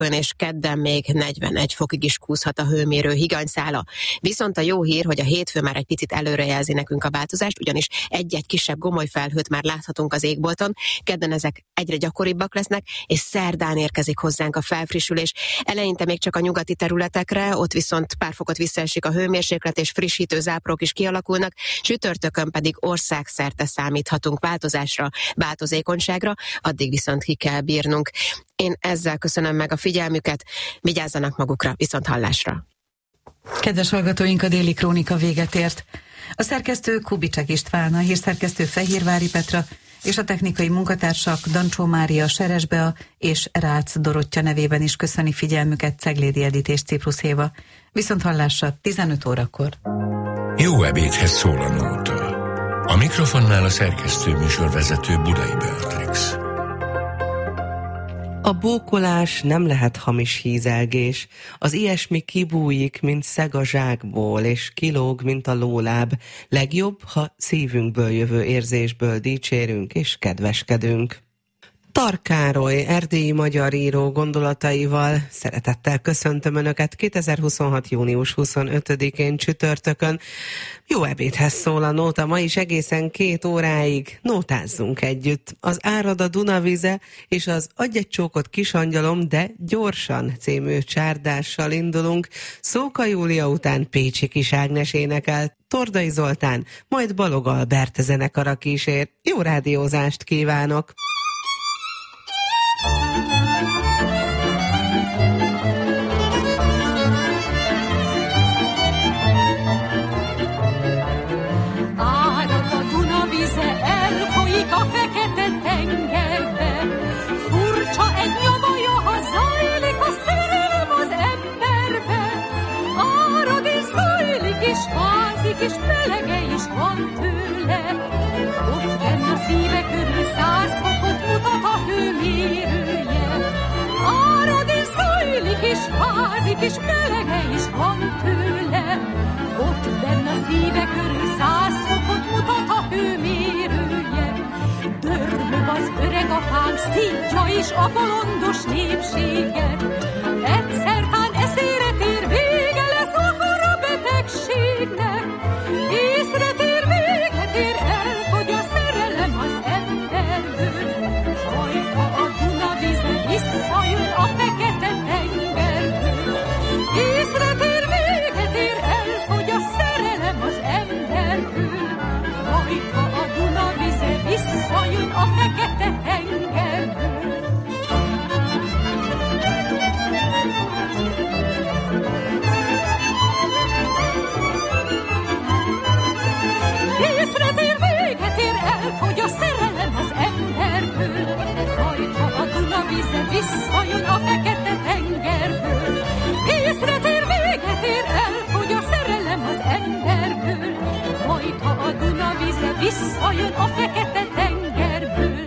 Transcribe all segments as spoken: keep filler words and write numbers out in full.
és kedden még negyvenegy fokig is kúszhat a hőmérő higanyszála. Viszont a jó hír, hogy a hétfő már egy picit előrejelzi nekünk a változást, ugyanis egy-egy kisebb gomolyfelhőt már láthatunk az égbolton. Kedden ezek egyre gyakoribbak lesznek, és szerdán érkezik hozzánk a felfrissülés. Eleinte még csak a nyugati területekre, ott viszont pár fokot visszaesik a hőmérséklet, és frissítő záporok is kialakulnak, csütörtökön pedig országszerte számíthatunk változásra, változékonyságra, addig viszont ki kell bírnunk. Én ezzel köszönöm meg a figyelmüket, vigyázzanak magukra, viszont hallásra. Kedves hallgatóink, a Déli Krónika véget ért. A szerkesztő Kubicsek István, a hírszerkesztő Fehérvári Petra és a technikai munkatársak Dancsó Mária, Seres Bea és Rácz Dorottya nevében is köszöni figyelmüket Ceglédi Edit és Ciprusz Éva. Viszont hallásra tizenöt órakor. Jó ebédhez szól a nóta. A mikrofonnál a szerkesztő műsorvezető Budai Beatrix. A bókolás nem lehet hamis hízelgés, az ilyesmi kibújik, mint szeg a zsákból, és kilóg, mint a lóláb. Legjobb, ha szívünkből jövő érzésből dicsérünk és kedveskedünk. Tar Károly, erdélyi magyar író gondolataival szeretettel köszöntöm Önöket kétezer-huszonhat. június huszonötödikén csütörtökön. Jó ebédhez szól a nóta, ma is egészen két óráig nótázzunk együtt. Az Árad a Dunavize és az Adj egy csókot kisangyalom, de gyorsan című csárdással indulunk. Szóka Júlia után Pécsi Kis Ágnes énekel, Tordai Zoltán, majd Balog Albert zenekara kísér. Jó rádiózást kívánok! Árad a Dunavize, elfolyik a fekete tengerbe. Furcsa egy nyavaja, ha zajlik a szerelem az emberbe. Árad és zajlik és fázik, és melege is van tőle. Ott benn a szíve körül száz fokot mutat a hőmérője. Árad és zajlik és fázik, és melege is van tőle. Ott benn a szíve körül száz fokot mutat a hőmérője. Dörmög az öreg apánk, szítja is a bolondos népséget. Egyszer tán eszére tér, vége lesz a fara betegségnek. Észre tér, véget ér, elfogy a szerelem az emberből. Hajta a Dunavize, visszajön a fekete tengerből. Észre tér, véget ér, elfogy a szerelem az emberből. Hajta a Dunavize, visszajön a fekete tengerből. Észre tér, véget ér, elfogy a szerelem az emberből. Hajta a Dunavize, visszajön a fekete tengerből. Észre tér, véget ér, elfogy a szerelem az emberből. Hajta a Dunavize, visszajön a fekete tengerből.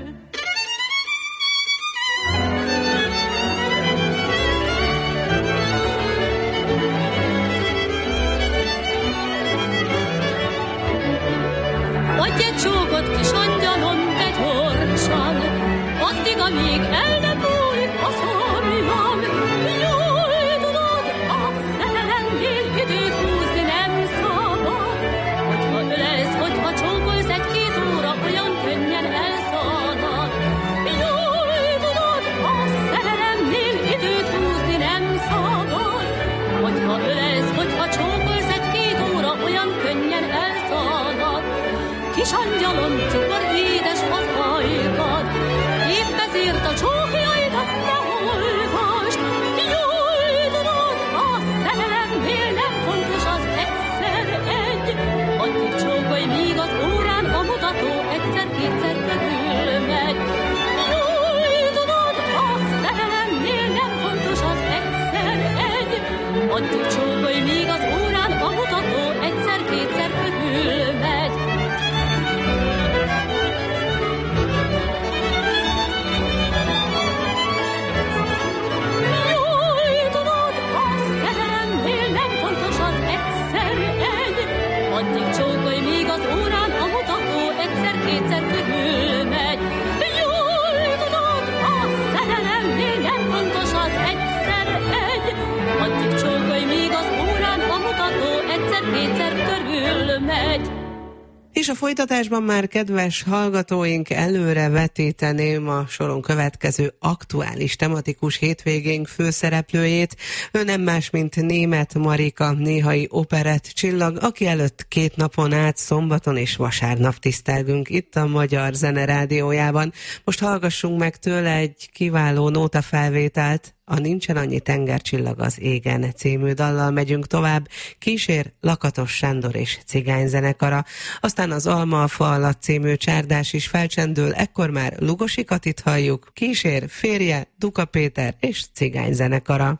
Adj egy csókot, kis angyalom, de gyorsan, addig, amíg el nem múlik a szomjam. Jól tudod, a szerelemnél időt húzni nem szabad. Hogyha ölelsz, hogyha csókolsz, egy-két óra olyan könnyen elszalad. Jól tudod, a szerelemnél időt húzni nem szabad. Hogyha ölelsz, hogyha csókolsz, egy-két óra olyan könnyen elszalad. Kis angyalom, cukor édes az ajkad, épp ezért a csókjaidat ne olvasd. Jól tudod, a szerelemnél nem fontos az egyszer egy. Addig csókolj, míg az órán a mutató egyszer-kétszer körül megy. Jól tudod, a szerelemnél nem fontos az egyszer egy. Addig csókolj, míg az órán a mutató egyszer-kétszer körül megy. Addig csókolj, míg az órán a mutató egyszer-kétszer körül megy. Jól tudod, a szerelemnél nem fontos az egyszer És a folytatásban már, kedves hallgatóink, előre vetíteném a soron következő aktuális tematikus hétvégénk főszereplőjét. Ő nem más, mint Németh Marika, néhai operett csillag, aki előtt két napon át, szombaton és vasárnap tisztelgünk itt a Magyar Zene Rádiójában. Most hallgassunk meg tőle egy kiváló nótafelvételt. A Nincsen annyi tengercsillag az égen című dallal megyünk tovább, kísér Lakatos Sándor és cigányzenekara. Aztán az Alma a fa alatt című csárdás is felcsendül, ekkor már Lugosi Katit halljuk, kísér férje Duka Péter és cigányzenekara.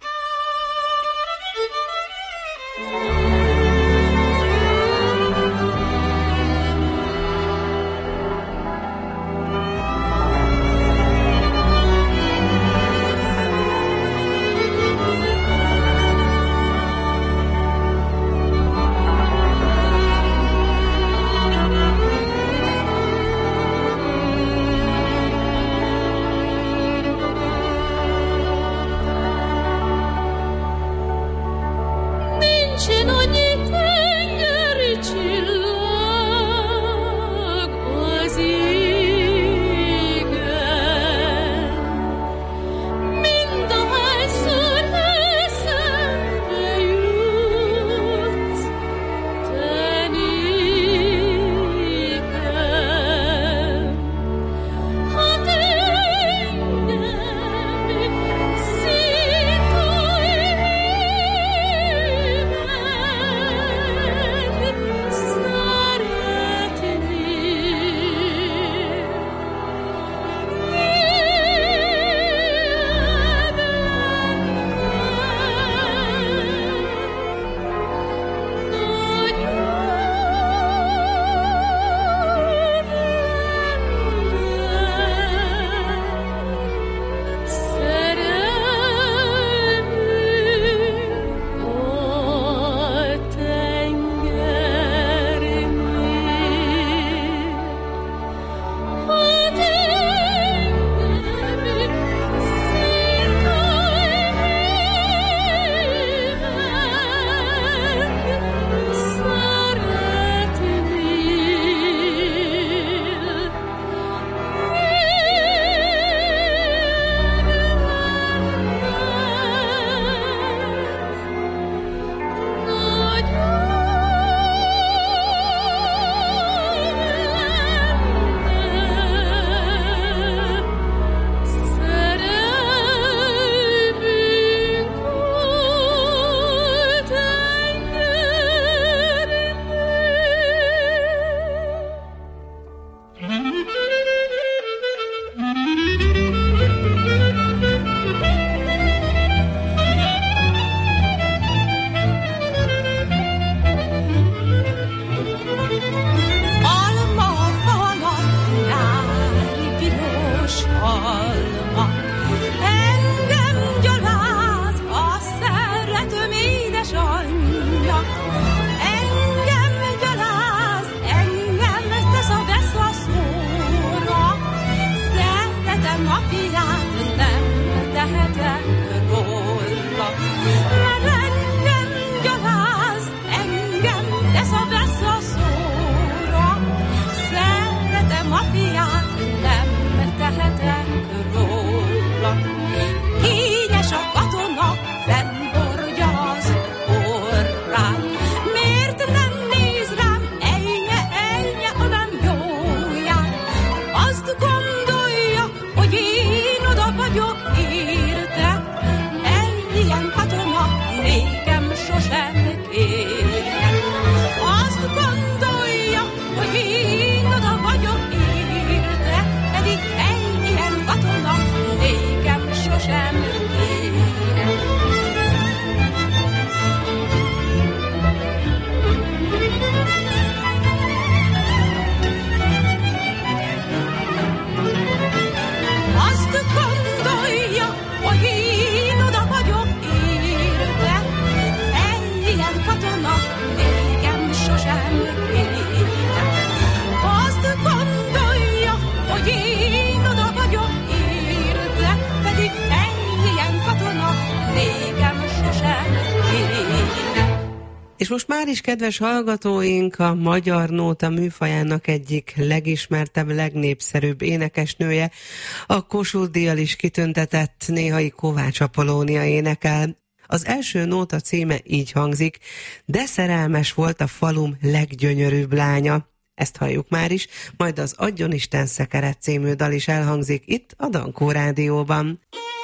És most már is, kedves hallgatóink, a Magyar Nóta műfajának egyik legismertebb, legnépszerűbb énekesnője, a Kossuth-díjjal is kitüntetett Néhai Kovács Apolónia énekel. Az első nóta címe így hangzik: de szerelmes volt a falum leggyönyörűbb lánya. Ezt halljuk már is, majd az Adjon Isten szekeret című dal is elhangzik itt a Dankó Rádióban.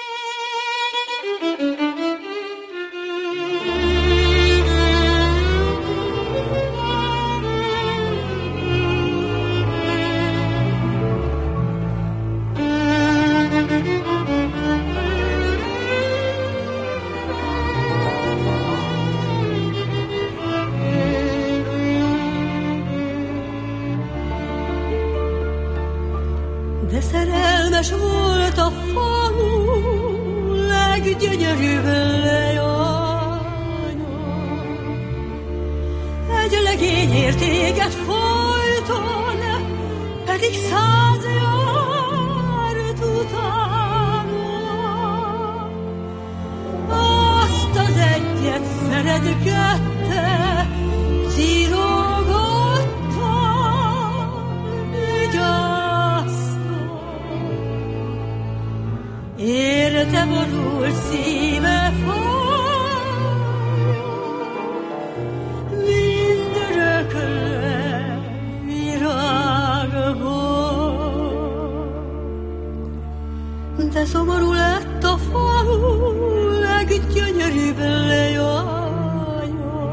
De szerelmes volt a falu leggyönyörűbb leánya. Egy legény értéget folyton, pedig száz járt utána. Azt az egyet szeretgette, cirogatta, vigyázta. Érte borult szíve fáj, mindörökre virágból. De szomorú lett a falu leggyönyörűbb leánya.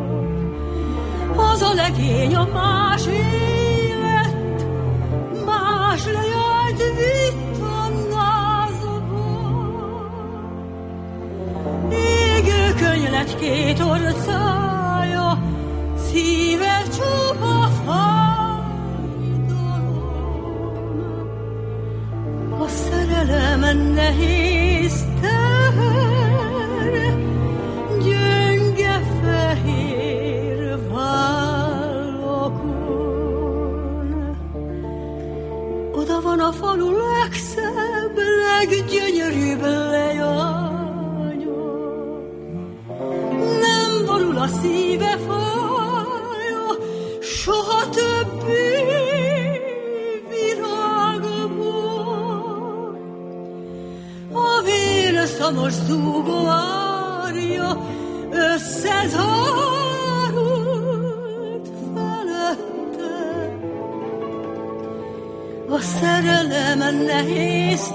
Az a legény a más élet, más leányt vitt. Égő könylecskét orcája, szíve csupa fájdalom. A szerelem nehéz teher, gyönge fehér vállakon. Oda van a falu legszebb, leggyönyörűbb leánya. A szíve fája, soha többé virágból. A vérszamos zúgó árja összezárult felette. A szerelem nehéz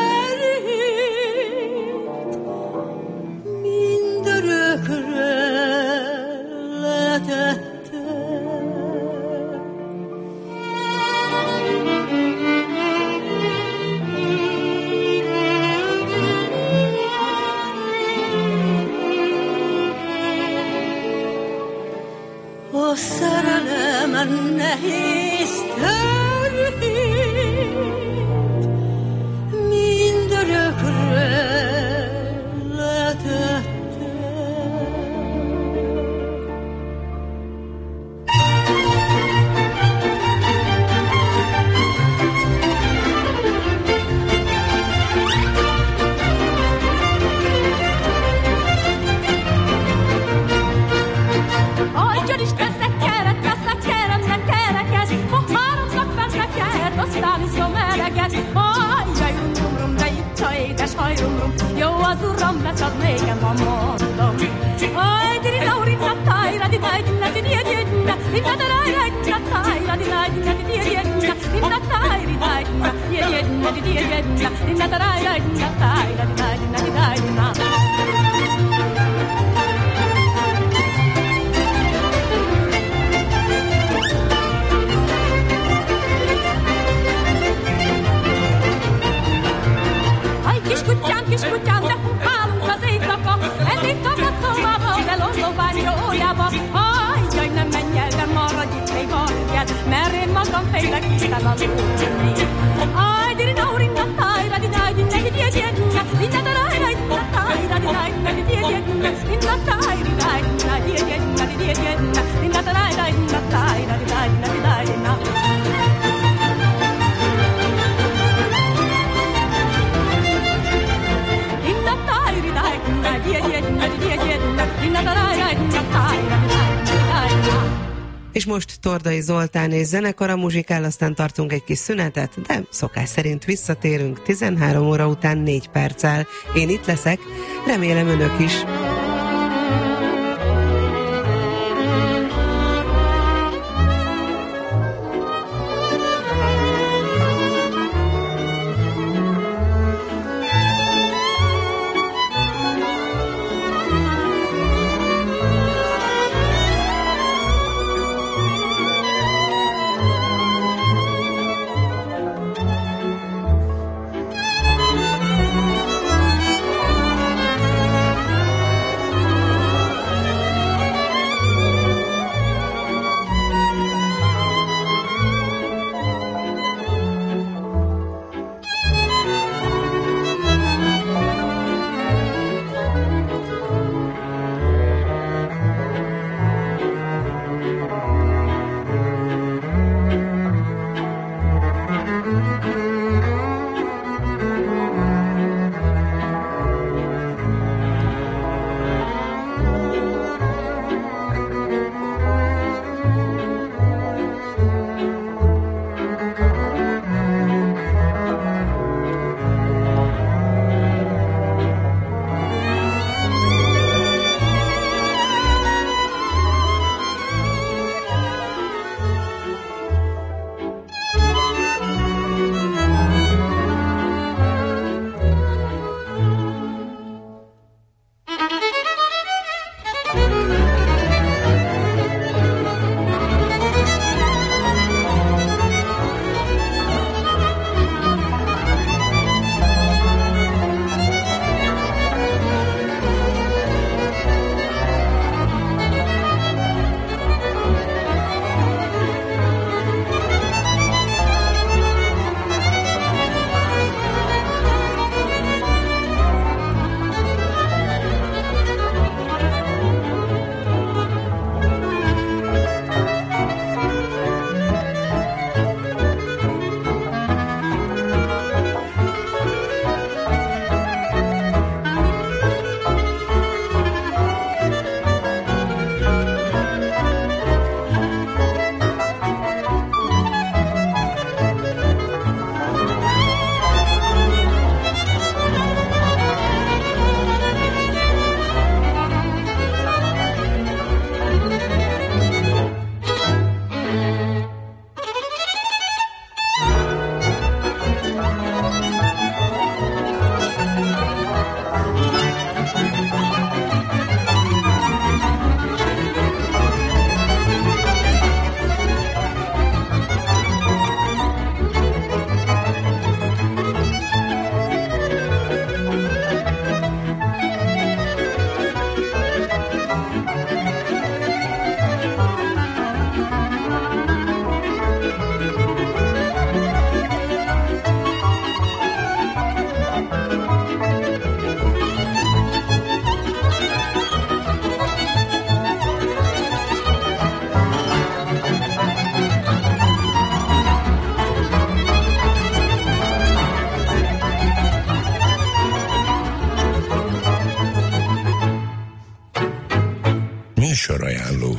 terét mindörökre letette. A szerelem nehéz terét mindörökre letette. Jó az uram, lesz az nékem, ha mondom. Aj, dirina, urina, tájra, dinaj, dinna, dinna, dinna, dinna, tarájra, dinna, tájra, dinaj, dinna, dinna, dinna, dinna, tájra, dinaj, dinna, dinna, dinna, dinna, dinna, tarájra, dinna, tájra, dinaj, dinna, dinna, dinna. Kiskutyán, de hálunk az éjszaka, eddig tapadt szomába, de lollóvány jójába. Ajjaj, nem menj el, de maradj itt még valkell, mert én magam félek Isten aludni. Aj, dirina, urina, tájra, dinaj, dinna, dinna, dinna, dinna, tarájra, dinna, tájra, dinaj, dinna, dinna, dinna, dinna, tájra, dinaj, dinna, dinna, dinna, dinna, dinna, tarájra, dinna, tájra, dinaj, dinna, dinna, dinna. Inna tairi dai, inna dia dia, inna dia dia, inna tarai dai, inna tairi dai. És most Tordai Zoltán és zenekara muzsikál, aztán tartunk egy kis szünetet, de szokás szerint visszatérünk tizenhárom óra után négy perccel. Én itt leszek, remélem önök is. Műsorajánló.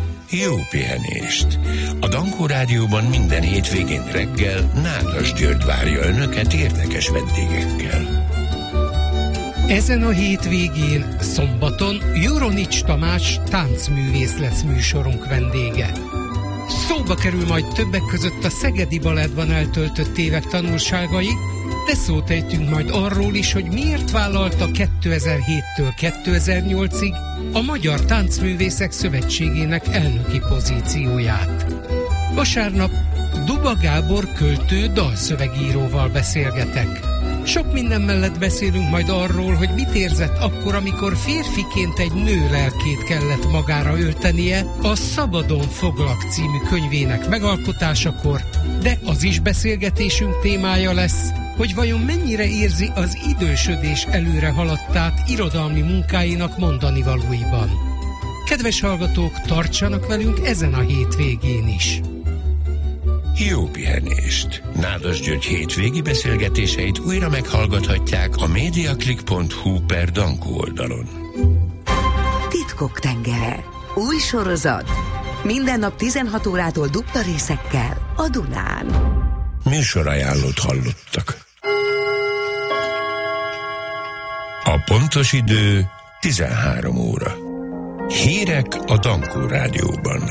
Jó pihenést! A Dankó Rádióban minden hétvégén reggel Nádas György várja önöket érdekes vendégekkel. Ezen a hétvégén, szombaton Joronics Tamás táncművész lesz műsorunk vendége. Szóba kerül majd többek között a Szegedi Balettban eltöltött évek tanulságai, de szót ejtünk majd arról is, hogy miért vállalta kétezer-héttől kétezer-nyolcig a Magyar Táncművészek Szövetségének elnöki pozícióját. Vasárnap Duba Gábor költő dalszövegíróval beszélgetek. Sok minden mellett beszélünk majd arról, hogy mit érzett akkor, amikor férfiként egy nő lelkét kellett magára öltenie a Szabadon foglak című könyvének megalkotásakor, de az is beszélgetésünk témája lesz, hogy vajon mennyire érzi az idősödés előre haladtát irodalmi munkáinak mondanivalóiban. Kedves hallgatók, tartsanak velünk ezen a hétvégén is! Jó pihenést! Nádas György hétvégi beszélgetéseit újra meghallgathatják a mediaclick pont hu per Dankó oldalon. Titkok tengere. Új sorozat. Minden nap tizenhat órától dupla részekkel a Dunán. Műsorajánlót hallottak. A pontos idő tizenhárom óra. Hírek a Dankó Rádióban.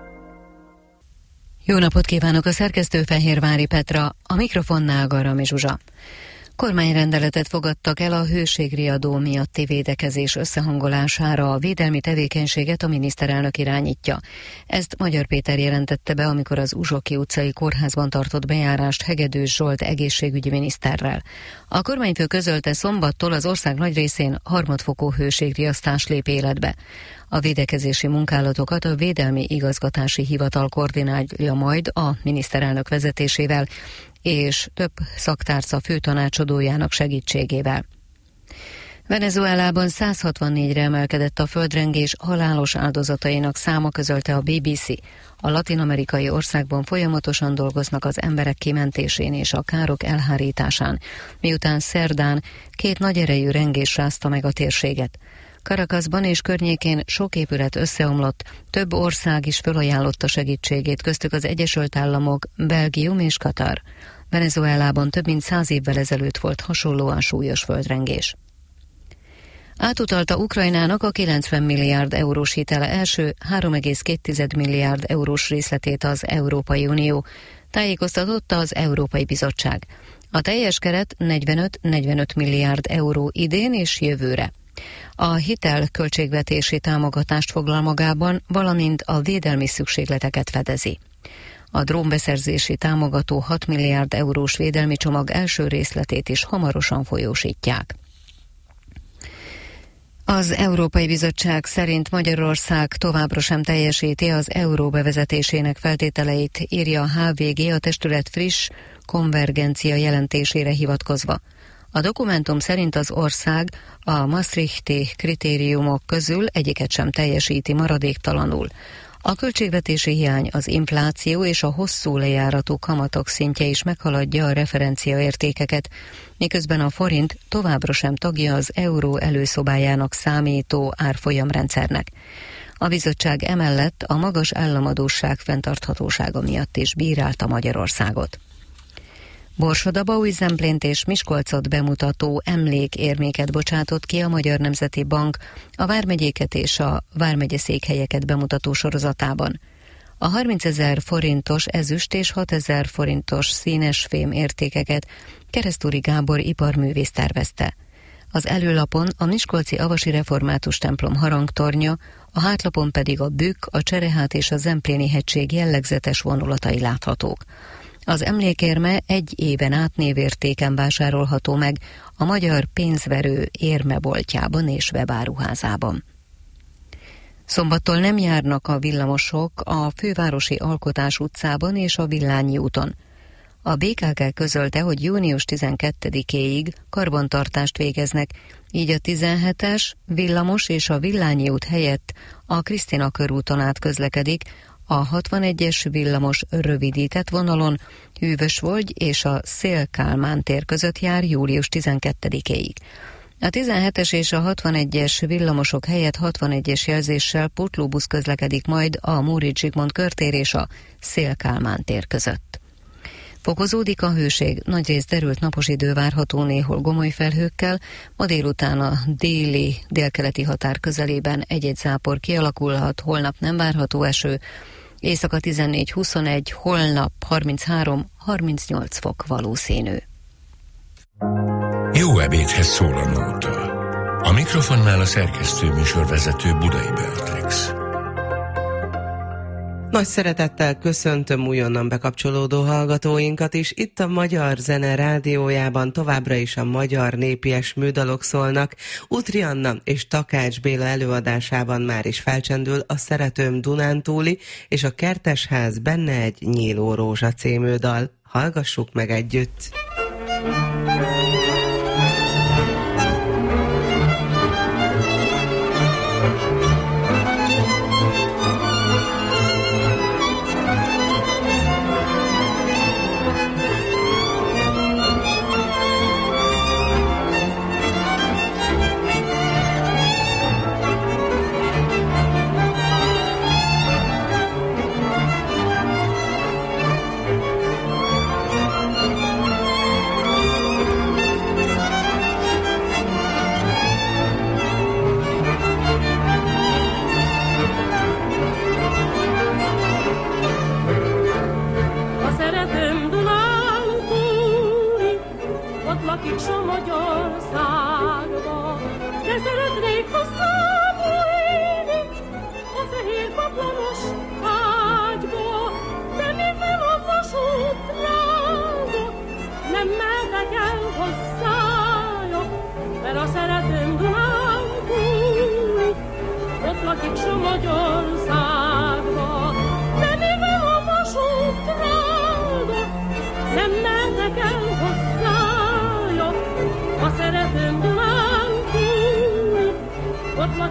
Jó napot kívánok, a szerkesztő Fehérvári Petra, a mikrofonnál Garami Zsuzsa. Kormányrendeletet fogadtak el a hőségriadó miatti védekezés összehangolására, a védelmi tevékenységet a miniszterelnök irányítja. Ezt Magyar Péter jelentette be, amikor az Uzsoki utcai kórházban tartott bejárást Hegedűs Zsolt egészségügyi miniszterrel. A kormányfő közölte, szombattól az ország nagy részén harmadfokú hőségriasztás lép életbe. A védekezési munkálatokat a Védelmi Igazgatási Hivatal koordinálja majd a miniszterelnök vezetésével, és több szaktárca főtanácsadójának segítségével. Venezuelában száz hatvannégyre emelkedett a földrengés halálos áldozatainak száma, közölte a bé bé cé. A latin-amerikai országban folyamatosan dolgoznak az emberek kimentésén és a károk elhárításán, miután szerdán két nagy erejű rengés rázta meg a térséget. Caracasban és környékén sok épület összeomlott, több ország is felajánlotta segítségét, köztük az Egyesült Államok, Belgium és Katar. Venezuelában több mint száz évvel ezelőtt volt hasonlóan súlyos földrengés. Átutalta Ukrajnának a kilencven milliárd eurós hitele első három egész két milliárd eurós részletét az Európai Unió, tájékoztatotta az Európai Bizottság. A teljes keret negyvenöt-negyvenöt milliárd euró idén és jövőre. A hitel költségvetési támogatást foglal magában, valamint a védelmi szükségleteket fedezi. A drónbeszerzési támogató hat milliárd eurós védelmi csomag első részletét is hamarosan folyósítják. Az Európai Bizottság szerint Magyarország továbbra sem teljesíti az euró bevezetésének feltételeit, írja a há vé gé a testület friss konvergencia jelentésére hivatkozva. A dokumentum szerint az ország a Maastrichti kritériumok közül egyiket sem teljesíti maradéktalanul. A költségvetési hiány, az infláció és a hosszú lejáratú kamatok szintje is meghaladja a referenciaértékeket, miközben a forint továbbra sem tagja az euró előszobájának számító árfolyamrendszernek. A bizottság emellett a magas államadósság fenntarthatósága miatt is bírálta Magyarországot. Borsod-Abaúj-Zemplént és Miskolcot bemutató emlékérméket bocsátott ki a Magyar Nemzeti Bank a vármegyéket és a vármegyeszékhelyeket bemutató sorozatában. A harmincezer forintos ezüst és hatezer forintos színes fém értékeket Keresztúri Gábor iparművész tervezte. Az előlapon a miskolci Avasi Református templom harangtornya, a hátlapon pedig a Bükk, a Cserehát és a Zempléni hegység jellegzetes vonulatai láthatók. Az emlékérme egy éven át névértéken vásárolható meg a Magyar Pénzverő érmeboltjában és webáruházában. Szombattól nem járnak a villamosok a Fővárosi Alkotás utcában és a Villányi úton. A bé ká ká közölte, hogy június tizenkettedikéig karbantartást végeznek, így a tizenhetes villamos és a Villányi út helyett a Krisztina körúton át közlekedik, a hatvanegyes villamos rövidített vonalon Hűvösvölgy és a Széll-Kálmán tér között jár július tizenkettedikéig. A tizenhetes és a hatvanegyes villamosok helyett hatvanegyes jelzéssel pótlóbusz közlekedik majd a Móricz Zsigmond körtér és a Széll-Kálmán tér között. Fokozódik a hőség, nagyrészt derült napos idő várható, néhol gomoly felhőkkel, ma délután a déli, délkeleti határ közelében egy-egy zápor kialakulhat, holnap nem várható eső, éjszaka tizennégy-huszonegy, holnap harminchárom-harmincnyolc fok valószínű. Jó ebédhez szól a nóta. A mikrofonnál a szerkesztő műsorvezető Budai Beatrix. Nagy szeretettel köszöntöm újonnan bekapcsolódó hallgatóinkat is. Itt a Magyar Zene Rádiójában továbbra is a magyar népies műdalok szólnak. Útri Anna és Takács Béla előadásában már is felcsendül a Szeretőm Dunántúli és a Kertesház benne egy nyíló rózsa című dal. Hallgassuk meg együtt!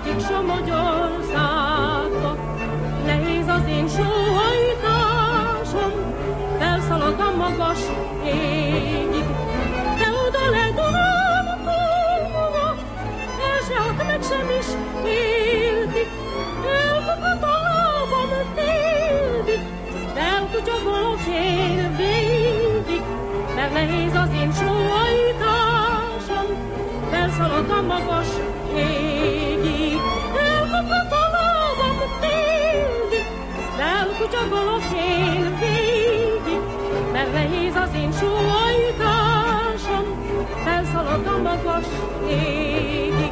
Éjszakákig s a Magyarországba. Nehéz az én sóhajtásom, felszalad a magas égig. De oda ledurám túlva, el se ad meg sem is féltik. Elfogad a lábam téldig, de elkutyagolok én végig. Mert nehéz az én sóhajtásom, felszalad a magas égig. Elfogad a lábam téldig, de elkutyagolok én végig. Mert nehéz az én sóhajtásom, felszalad a magas égig.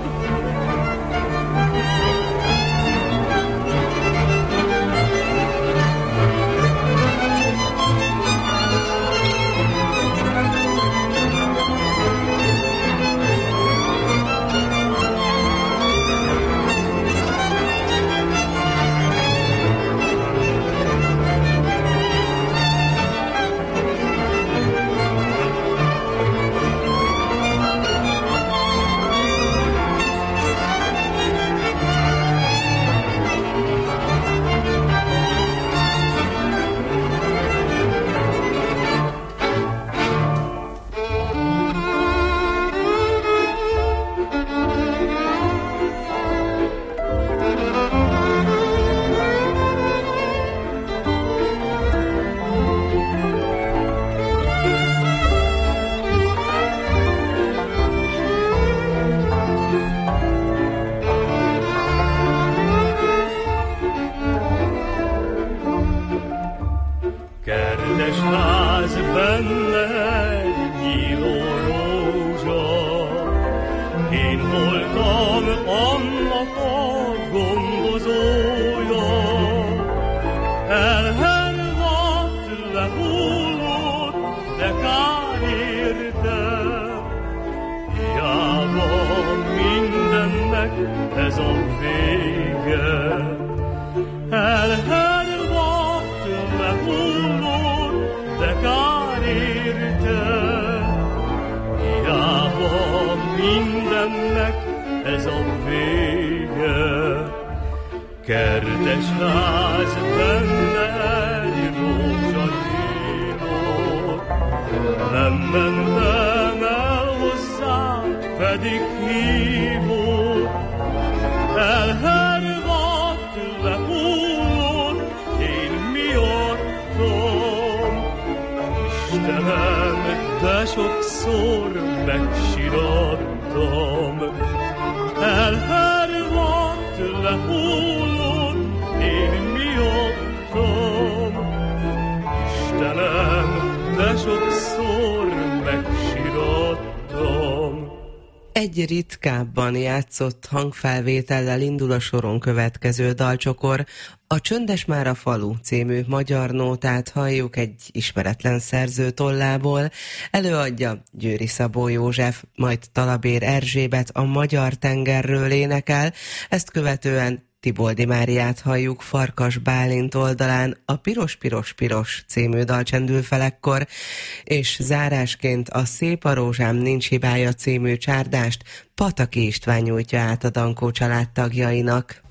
Egy ritkábban játszott hangfelvétellel indul a soron következő dalcsokor. A Csöndes már a falu című magyar nótát halljuk egy ismeretlen szerző tollából. Előadja Győri Szabó József, majd Talabér Erzsébet a Magyar tengerről énekel, ezt követően Tiboldi Máriát halljuk Farkas Bálint oldalán, a Piros-piros-piros című dal csendül fel ekkor, és zárásként a Szép a rózsám nincs hibája című csárdást Pataki István nyújtja át a Dankó család tagjainak.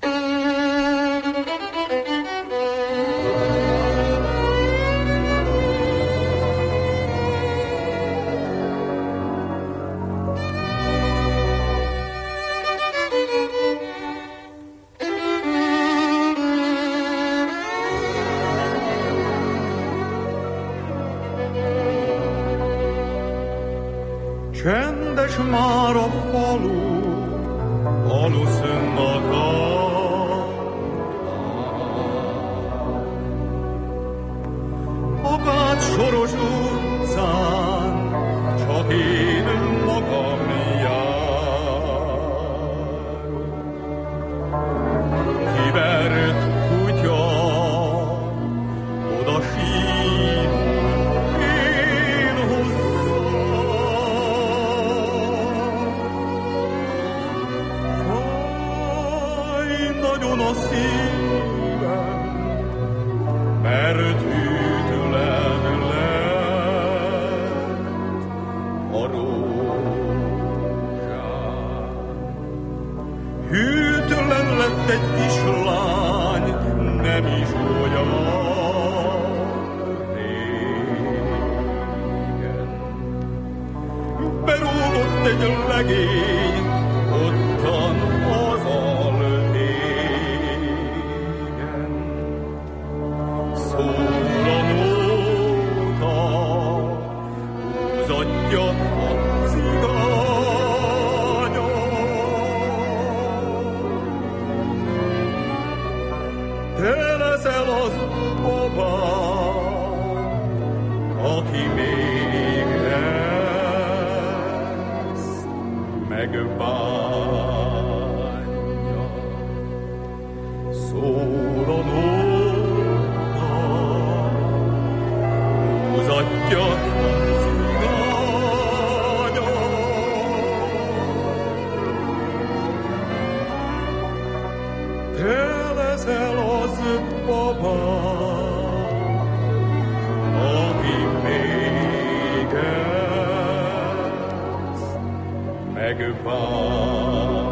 Csendes már a falu, aluszön Akát Soros utcán, csak én magam jár. Kivert kutya, oda sír, én nagyon a szívem, mert hűtlen lett a rózsám. Hűtlen egy kislány, nem is olyan régen. Berúgott egy legény, ottan az alvégen. Szól a nóta, húzatja a cigánya. Te leszel az baba, aki még ezt megbánja. Szól a nóta, húzatja a cigánya. Te leszel az baba, aki még ezt megbánja.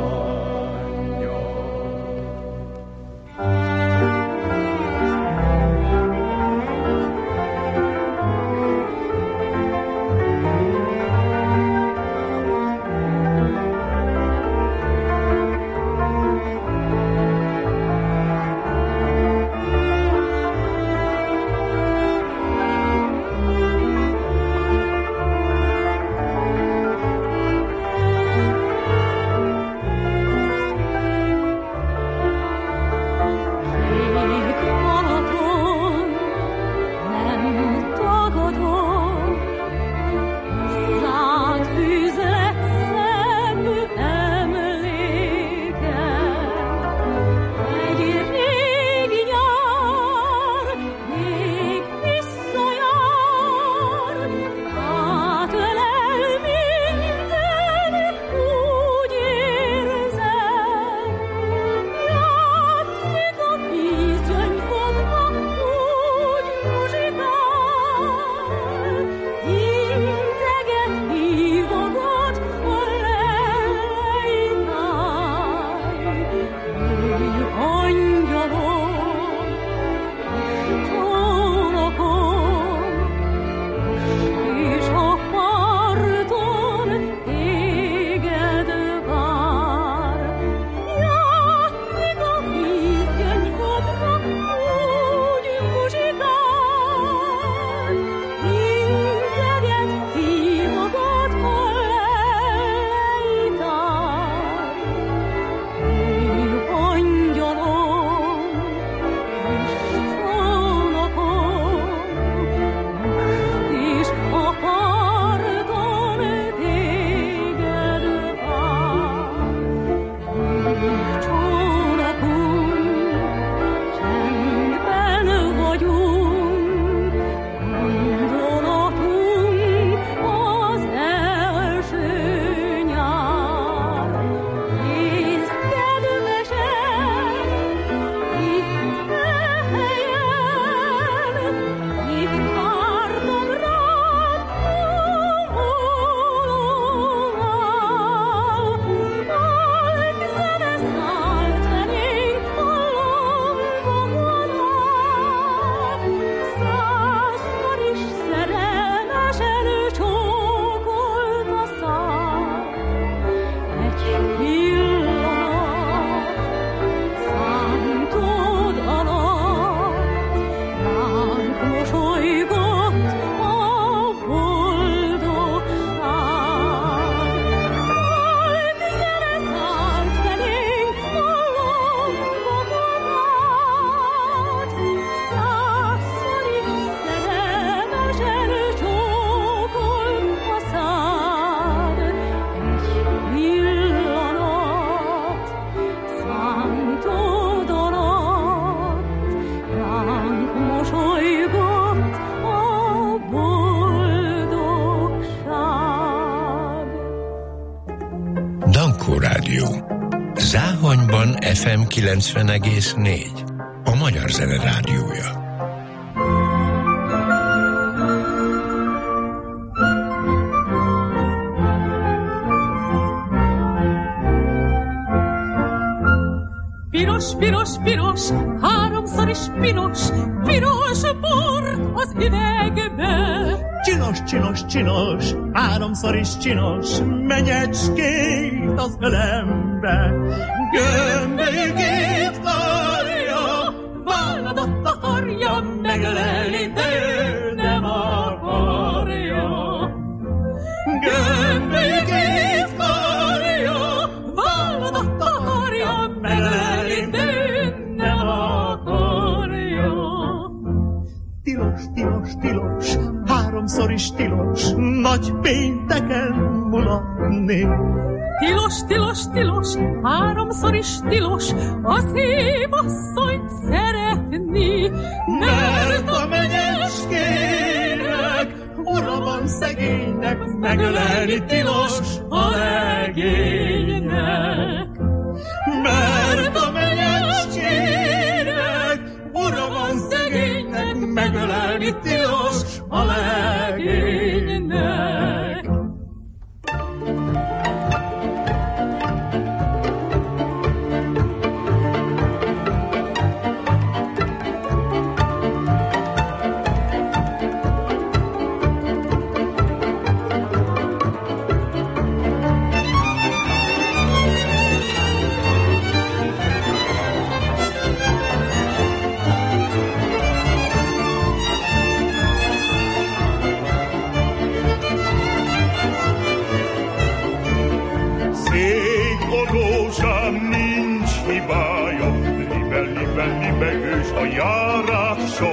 Záhonyban ef em kilencven egész négy, a Magyar Zene Rádiója. Piros, piros, piros, háromszor is piros, piros bort az üvegbe. Csinos, csinos, csinos, háromszor is csinos, menyecskét az ölembe. Gömbölyükét karja, válladat akarja megölelni, de ő nem akarja. Gömbölyükét karja, válladat akarja megölelni, de ő nem akarja. Tilos, tilos, tilos, háromszor is tilos, nagy pénteken mulatni. Tilos, tilos, tilos, háromszor is tilos, a szép asszonyt szeretni. Mert a menyecskének, ura van szegénynek, megölelni tilos a legénynek. Mert a menyecskének, ura van szegénynek, megölelni tilos a legénynek. Libegős a járása,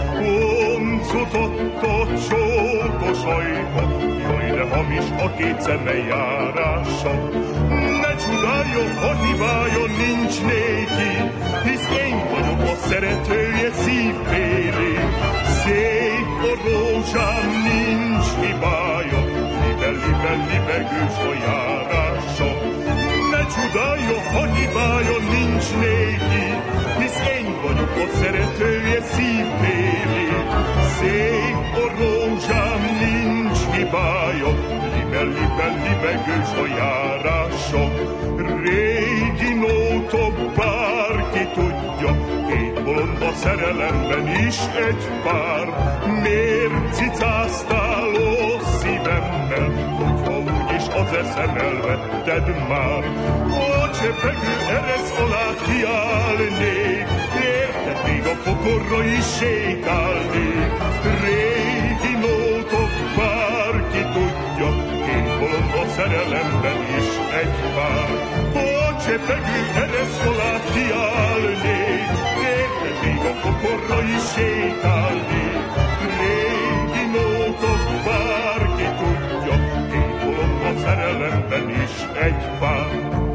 oncutott csókos ajka, jaj, de hamis a két szeme járása. Ne csodáljon, ha hibája nincs néki, hisz én vagyok a szeretője szívbéli. Szép a rózsám, nincs hibája, libe, libe, libegős a járása. Ne csodáljon, ha hibája nincs néki, hisz én vagyok a szeretője szívbéli. Szép a rózsám, nincs hibája, libe, libe, libegős a járása. Régi nótok, bárki tudja, két bolond a szerelemben is egy pár. Miért cicáztál, ó szívemmel, hogyha úgyis az eszem elvetted már? Ó, csepegő eresz alá kiállnék, érted még a pokorra is sétálnék. Régi nótok, bárki tudja, két bolond a szerelemben is egy pár. Ó, csepegő eresz alá kiállnék, érted még a pokorra is sétálnék. Régi nótok, bárki tudja, két bolond a szerelemben is egy pár.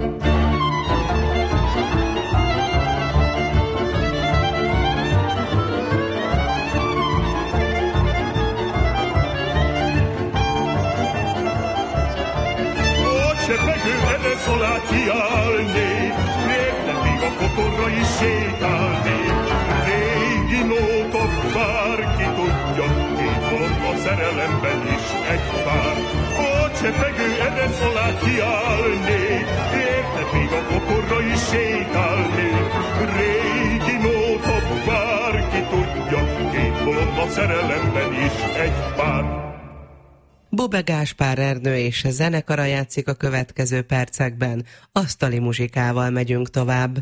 Csepegő eresz alá kiállnék, érted még a pokorra is sétálnék. Régi nótok, bárki tudja, két bolond a szerelemben is egy pár. Ó, csepegő eresz alá kiállnék, érted még a pokorra is sétálnék. Régi nótok, bárki tudja, két bolond a szerelemben is egy pár. Bobbe Gáspár Ernő és zenekara játszik a következő percekben. Asztali muzsikával megyünk tovább.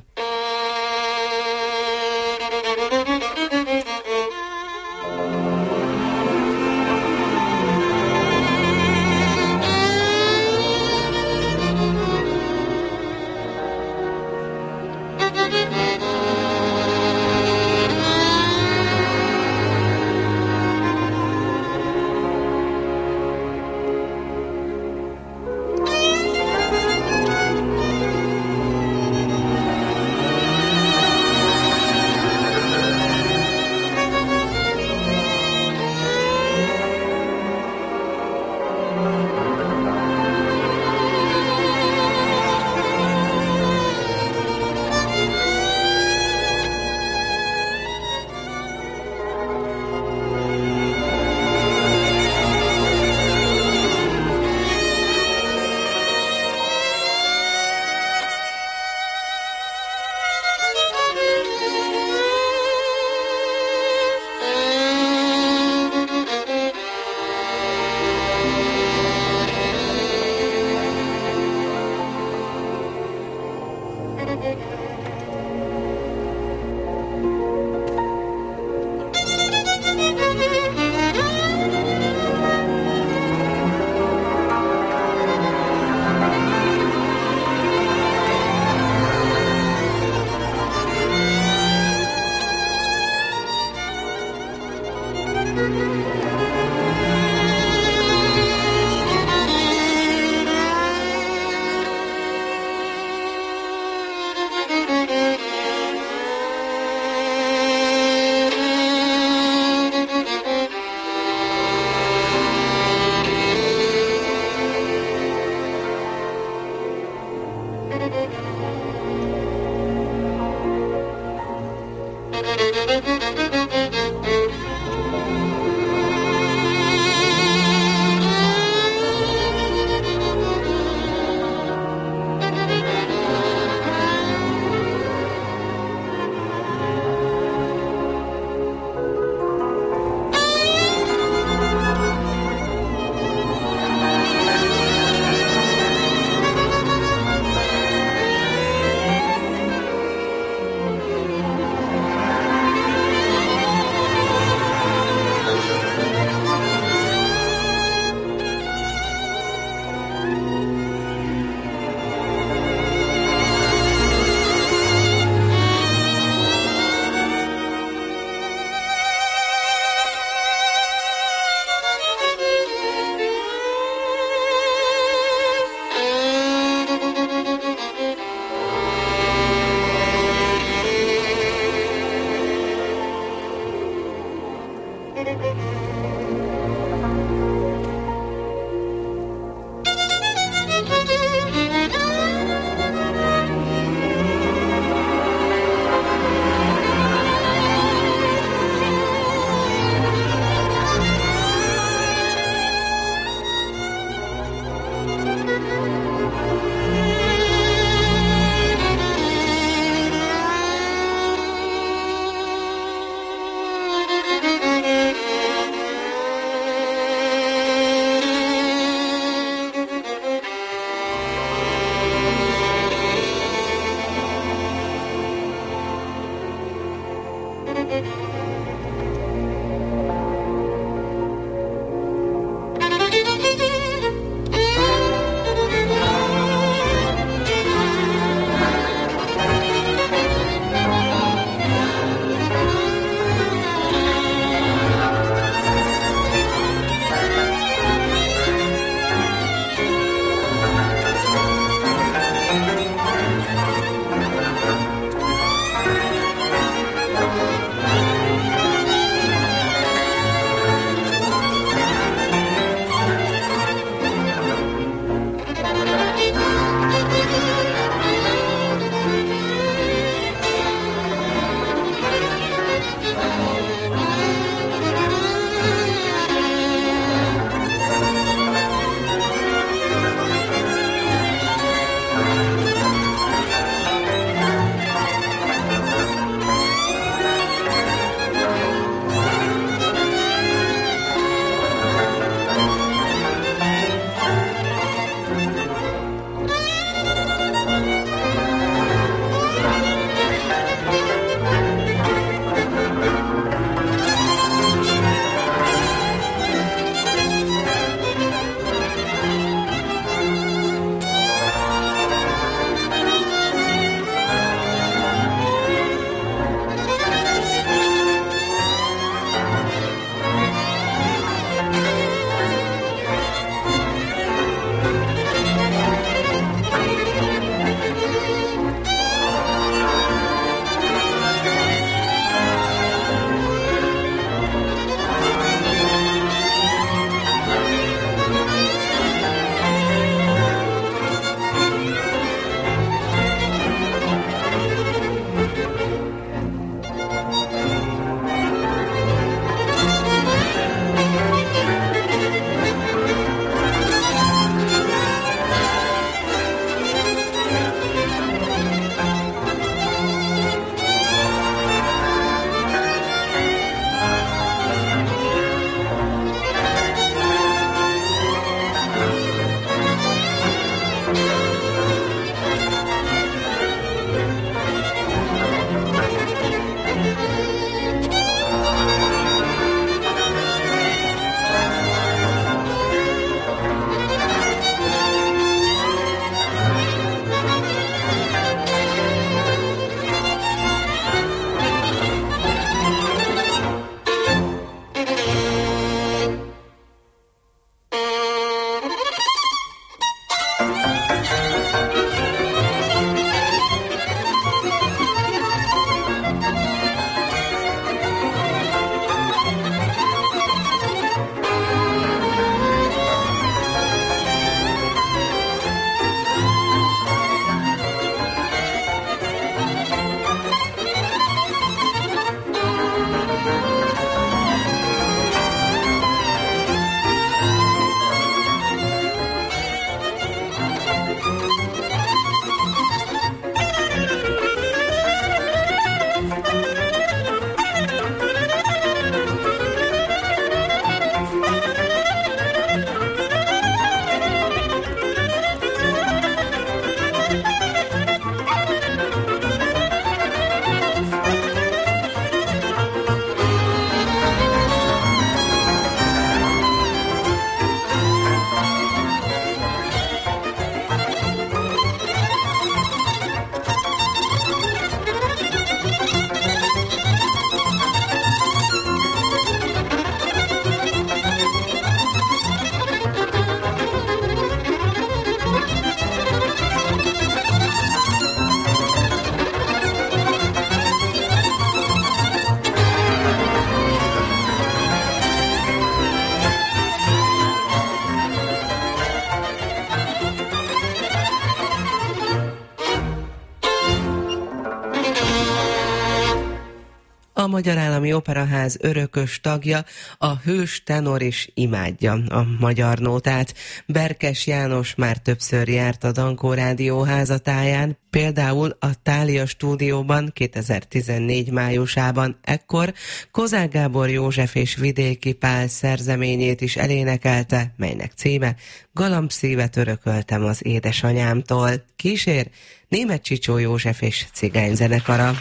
A Magyar Állami Operaház örökös tagja, a hős tenor is imádja a magyar nótát. Berkes János már többször járt a Dankó Rádió házatáján, például a Thália stúdióban kétezer-tizennégy májusában. Ekkor Kozák Gábor József és Vidéki Pál szerzeményét is elénekelte, melynek címe Galambszívet örököltem az édesanyámtól. Kísér Németh Csicsó József és Cigány zenekara.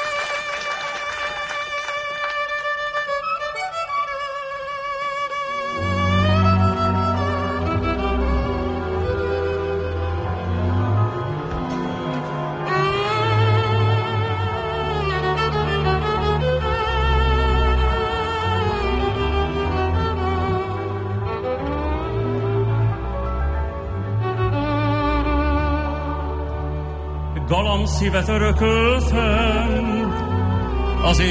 Szívet örököltem az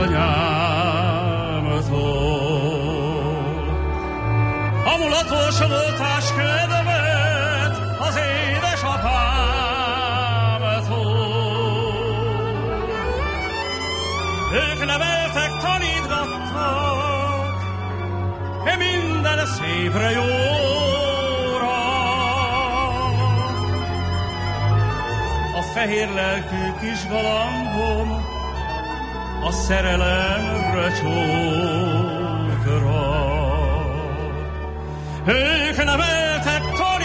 édesanyámtól. A mulatos voltás kedvet az édesapámtól. Ők neveltek, tanítgattak, minden szépre jóra. Fehér lelkű kis galambom a szerelemre csókra. Ők neveltek,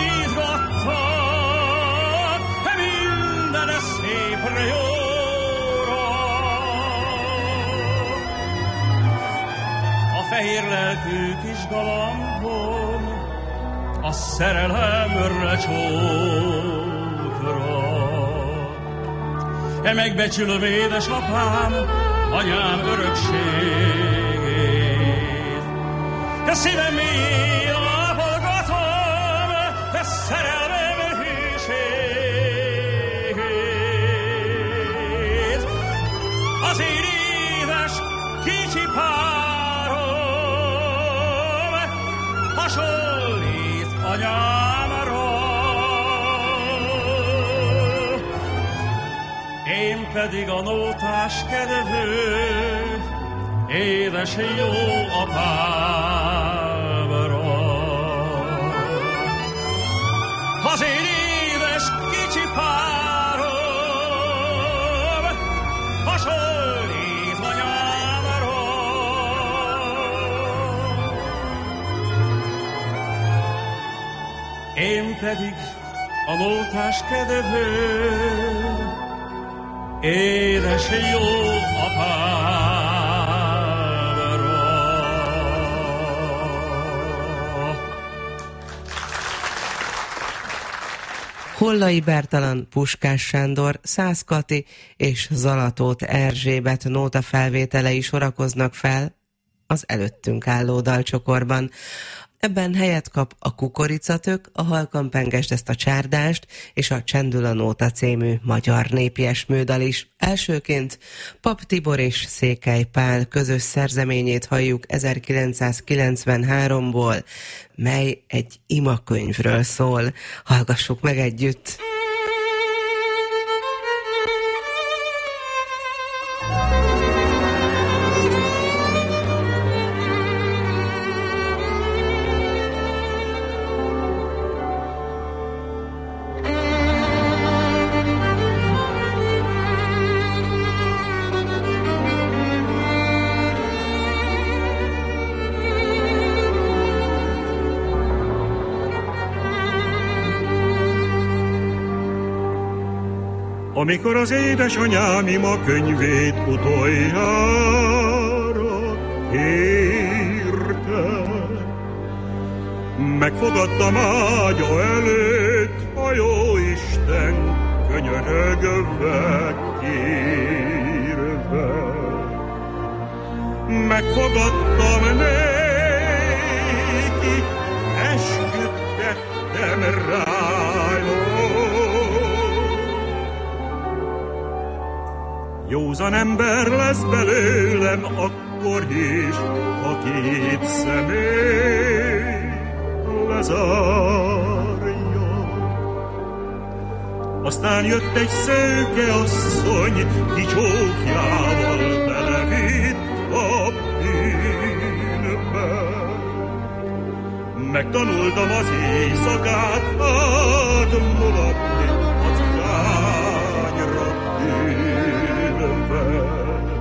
tanítgattak, minden szépre jóra. A fehér lelkű kis galambom a szerelemre csókra. E megbecsülöm édesapám, anyám örökségét. E szívem mélyén ápolgatom, e szerelmem hűségét. Az én édes kicsi párom hasonlít anyámra. Én pedig a nótás kedvő, édes jó apámra. Az én édes kicsi párom hasonlít anyámra. Én pedig a nótás kedvő, édes jó apámra. Hollai Bertalan, Puskás Sándor, Szász Kati és Zalatóth Erzsébet nóta felvételei sorakoznak fel az előttünk álló dalcsokorban. Ebben helyet kap a Kukoricatök, a Halkampengest, ezt a csárdást, és a Csendül a nóta című magyar népies műdal is. Elsőként Pap Tibor és Székely Pál közös szerzeményét halljuk ezerkilencszázkilencvenháromból, mely egy imakönyvről szól. Hallgassuk meg együtt! Amikor az édesanyám ima könyvét utoljára kérte, megfogadtam ágya előtt, a jóisten könyörögve kérve. Megfogadtam néki, esküdtettem rájól. Józan ember lesz belőlem akkor is, a két személy lezárja. Aztán jött egy szőke asszony, kicsókjával belevitt megtanultam az éjszakát átmulatni a cigányra élve.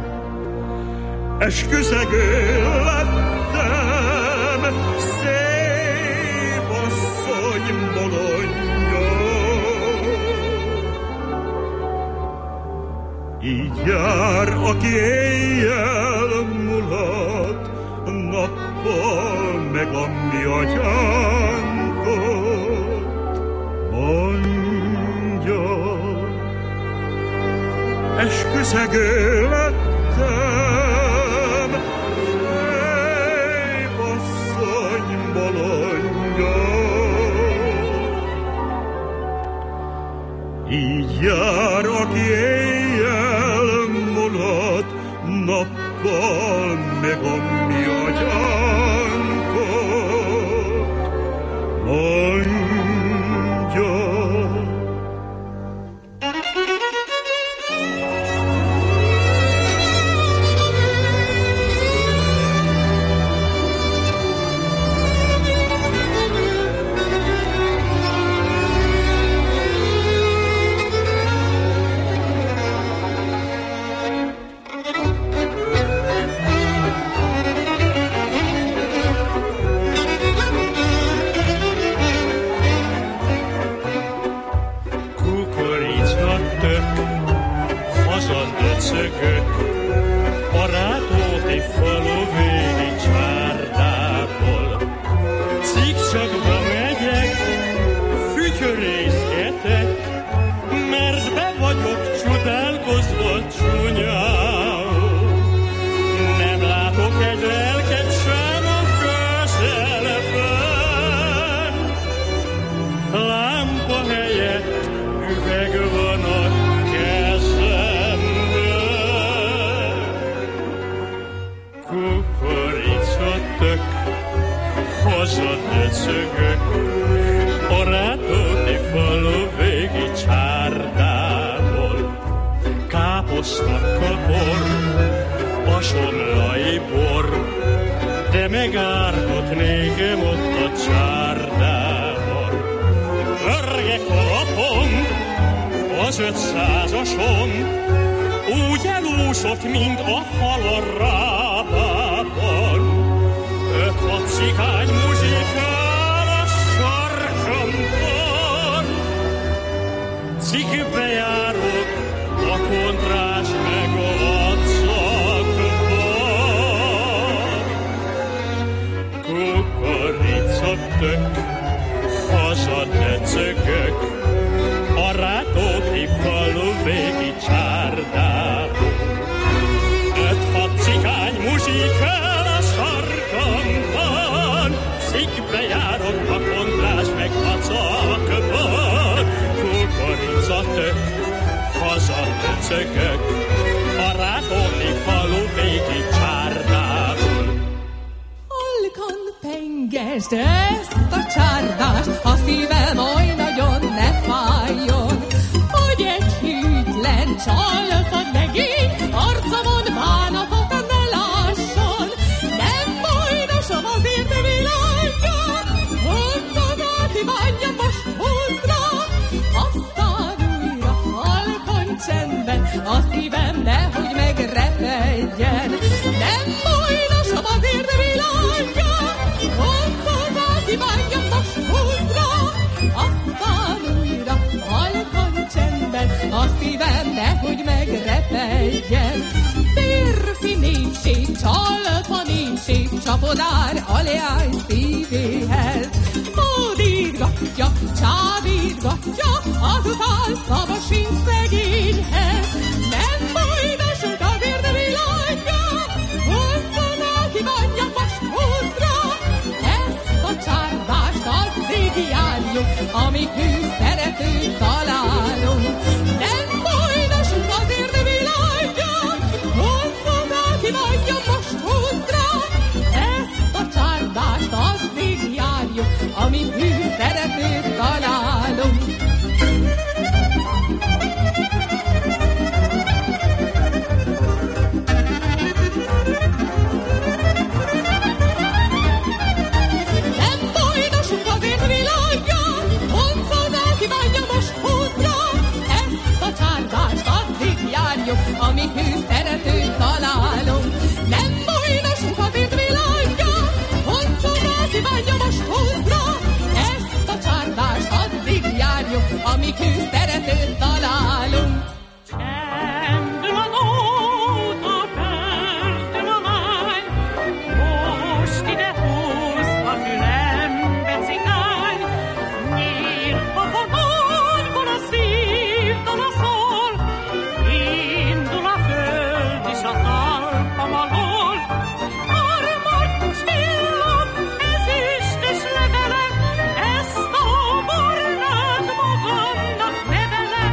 Esküszegő lettem, szép asszony bolondja. Így jár, aki éjjel mulat, nappal meg a mi atyánkot mondja. Esküszegő lettem, szép asszony bolondja. Így jár, aki éjjel mulat, nappal meg a mi atyánkot mondja. Csapodár a leány szívéhez. Hódítgatja, csábítgatja, azután szava sincs szegényhez. Nem bajnosult azért a világja, hozzá kívánja most húzra. Ezt a csárdást addig járjuk, amíg hű szeretőt találunk. Nem bajnosult azért a világja, hozzá kívánja most húzra. Csárdást addig járjuk, amíg hű szeretőt találunk. amikő szeretőt találunk. Nem bajnosunk azért világja, hogy szóval kívánja most húzra. Ezt a csárdást addig járjuk, amikő szeretőt találunk. Csendül a nóta, pördül a lány, most ide húz a fülembe cigány. Nyírva vonalból a szívdala szól, indul a föld és a talpam alól. Harmad csillag, ezüstös levelek, ezt a barnát magamnak nevelem.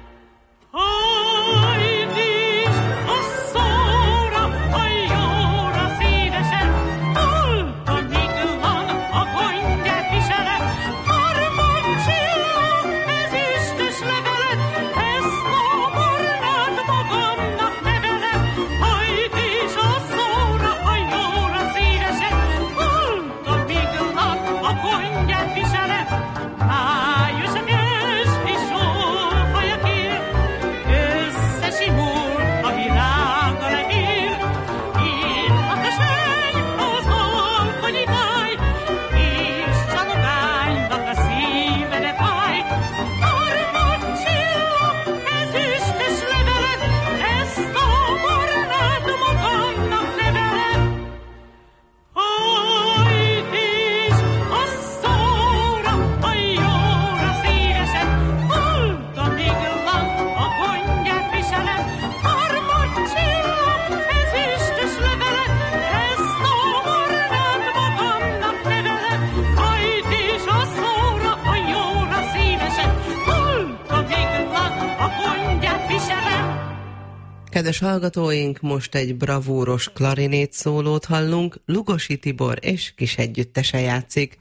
Hajt is a szóra, a jóra szívesen, halkan nyiglan a kongyát viselem. Harmad csillag, ezüstös levelek, ezt a barnát magamnak nevelem. Hajt is a szóra, a jóra szívesen, halkan nyiglan a kongyát viselem. Május a kös és sóhaja kér, összesimul a virág a levél. Illat a sány, az alkonyi táj, és csalogánynak a szíve ne fáj. Harmad csillag, ezüstös levelek, ezt a barnát magamnak nevelem. Hajt is a szóra, a jóra szívesen, halkan nyiglan a kongyát viselem. Harmad csillag, ezüstös levelek, ezt a barnát magamnak nevelem. Hajt is a szóra, a jóra szívesen, halkan nyiglan a kongyát viselem. Kedves hallgatóink, most egy bravúros klarinét szólót hallunk, Lugosi Tibor és kis együttese játszik.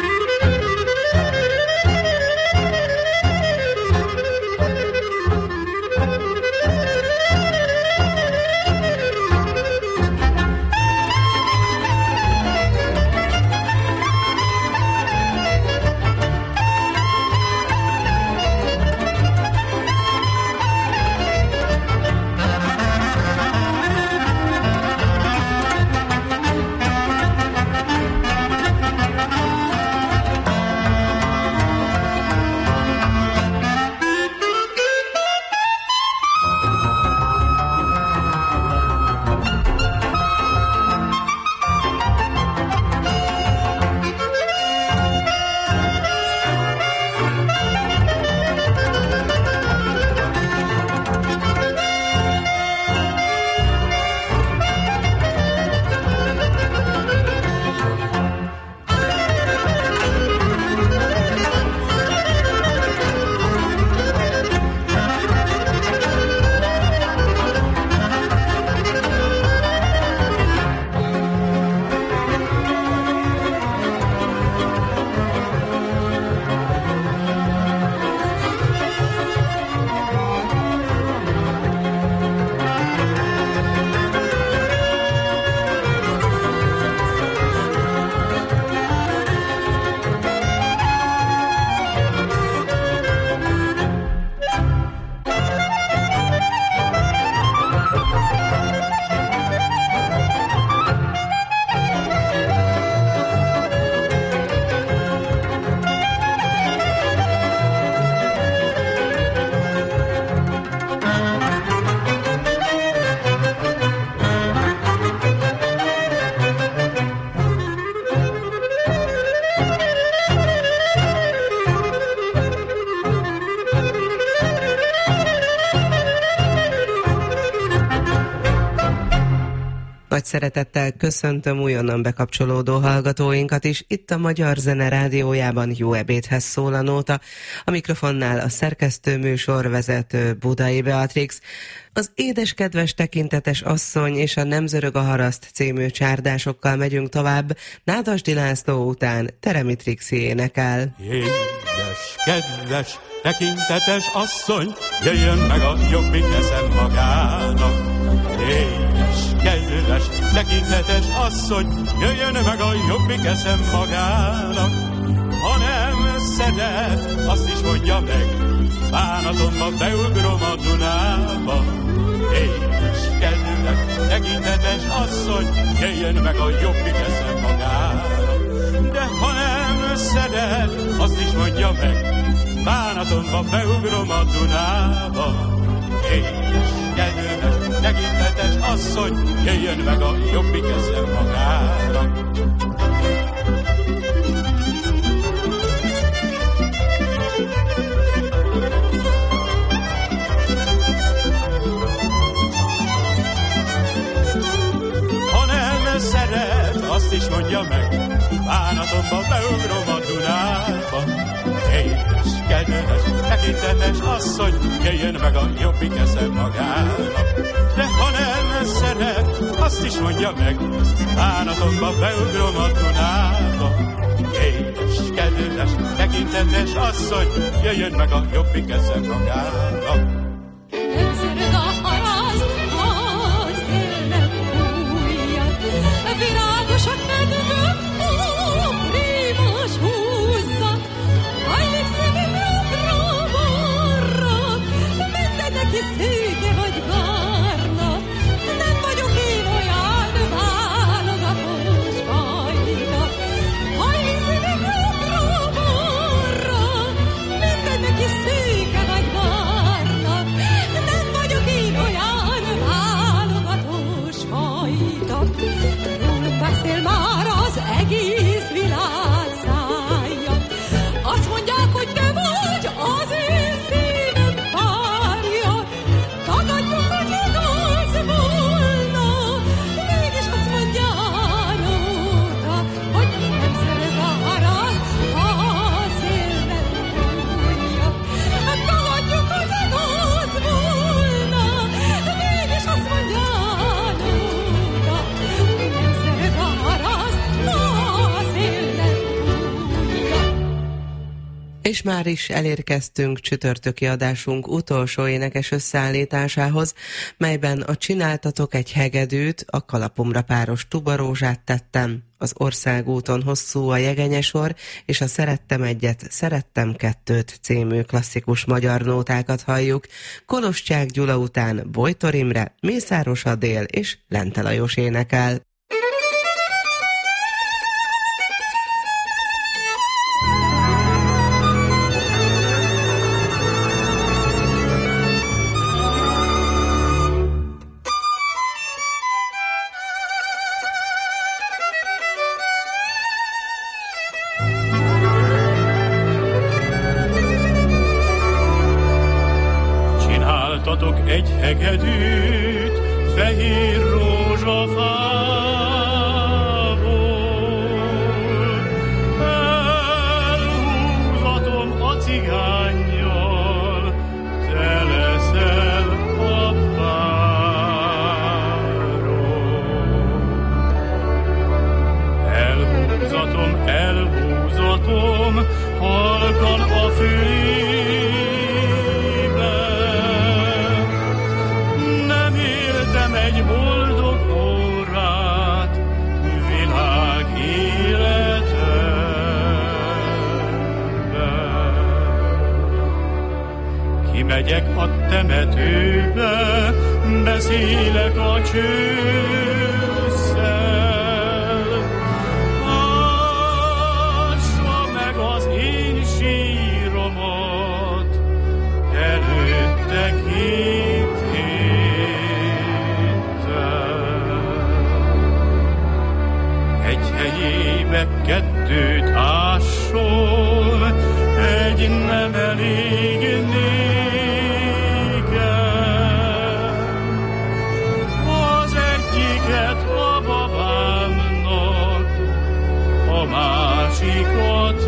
Nagy szeretettel köszöntöm újonnan bekapcsolódó hallgatóinkat is. Itt a Magyar Zene Rádiójában Jó ebédhez szól a nóta. A mikrofonnál a szerkesztő műsorvezető Budai Beatrix. Az édeskedves tekintetes asszony és a Nem zörög a haraszt című csárdásokkal megyünk tovább. Nádasdy László után Teremi Trixi énekel. Édes, kedves, tekintetes asszony, jöjjön meg a jobbik eszem magának. Édes, kedves, tekintetes asszony, jöjjön meg a jobbik eszem magának. Ha nem szeret, azt is mondja meg, bánatomba beugrom a Dunába. Édes, kedves, tekintetes asszony, jöjjön meg a jobbik eszem magára. De ha nem szeret, azt is mondja meg, bánatomba beugrom a Dunába. Édes, kedves, tekintetes asszony, jöjjön meg a jobbik eszem magára. Szeret, azt is mondja meg, bánatomba beugrom a Dunába. Édes, kedves, tekintetes asszony, jöjjön meg a jobbik eszem magára. De ha nem szeret, azt is mondja meg, bánatomba beugrom a Dunába. Édes, kedves, tekintetes asszony, jöjjön meg a jobbik eszem magára. Virágos a kedvem, ó, prímas húzza, hajlik szívem jobbra-balra, mindegy neki szőke vagy barna, nem vagyok én olyan válogatós fajta. Hajlik szívem jobbra-balra, mindegy neki szőke vagy barna, nem vagyok én olyan válogatós fajta. Beszél már az egész világ szája. Azt mondják, hogy te vagy az én szívem párja. Tagadjuk, hogy igaz volna, mégis azt mondja nóta, hogy nem szeret a harasz, ha a szél nem fújja. Tagadjuk, hogy igaz volna, mégis azt mondja nóta, nem szeret a harasz, ha a szél nem fújja. És már is elérkeztünk csütörtöki adásunk utolsó énekes összeállításához, melyben a Csináltatok egy hegedűt, a Kalapomra páros tubarózsát tettem, az Országúton hosszú a jegenyesor, és a Szerettem egyet, Szerettem kettőt című klasszikus magyar nótákat halljuk. Koloscsák Gyula után Bojtor Imre, Mészáros Adél és Lente Lajos énekel. Csináltatok egy hegedűt fehér rózsafából, elhúzatom a cigánnyal, te leszel a párom. Elhúzatom, elhúzatom, halkan a fülébe, egy boldog órát világ életemben. Kimegyek a temetőbe, beszélek a csősszel, ássa meg az én síromat előtte két hét. Egy helyébe kettőt ásson, egy nem elég nékem. Az egyiket a babámnak, a másikat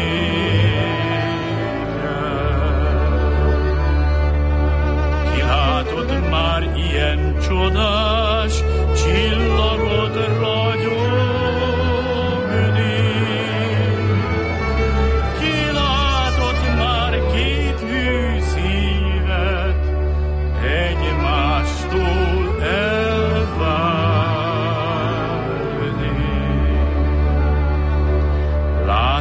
nékem. Kilátod már ilyen csodás csillagot ragyogni, kilátott már két hű szívet egymástól elválni. Lát